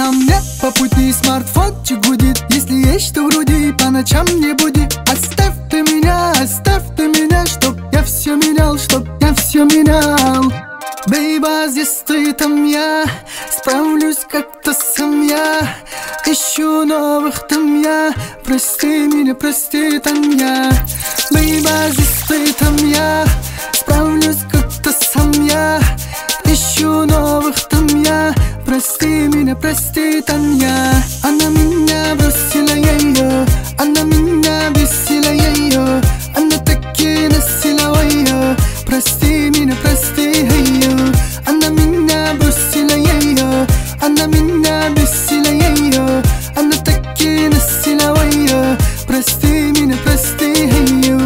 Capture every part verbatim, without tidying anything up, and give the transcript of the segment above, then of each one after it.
ко мне по пути, смартфончик гудит. Если есть что в груди, по ночам не буди. Оставь ты меня, оставь ты меня, чтоб я все менял, чтоб я все менял. Бейба, здесь ты, там я, справлюсь как-то сам я. Ищу новых там я, прости меня, прости там я. Бейба, здесь ты, там я, справлюсь как-то сам я. Ищу новых там я, прости меня, прости там я. Она меня бросила, я ее, она меня бесила, я ее, она таки носила, ее. Прости меня, прости ее. Она меня бросила, я ее, она меня бесила, я ее, она таки носила, ее. Прости меня, прости ее.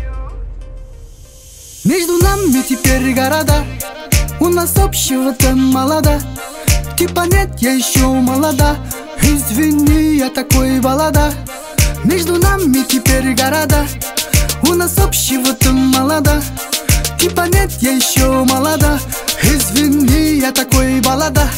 Между нами теперь города, у нас общего-то мало, да. Типа нет, я еще молода, извини, я такой баллада. Между нами теперь города, у нас общего-то мало, да. Типа нет, я еще молода, извини, я такой баллада.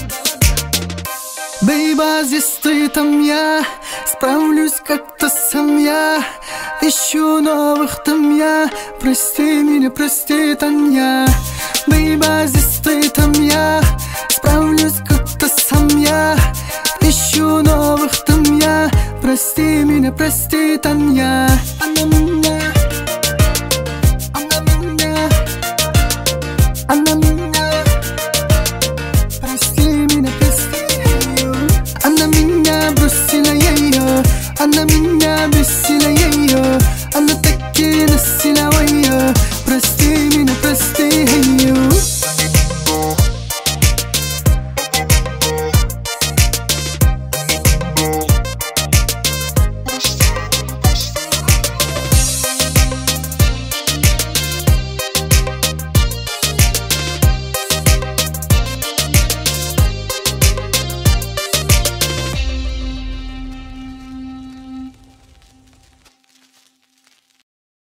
Бейба, здесь ты, там я, справлюсь как-то сам я. Ищу новых там я, прости меня, прости там я. Бейба, здесь ты, там я, справлюсь как-то сам я. Ищу новых там я, прости меня, прости там я. Она меня, она меня, она меня, прости меня, прости ее. Она меня бросила, я ее, она меня бесила, я ее, она таки носила.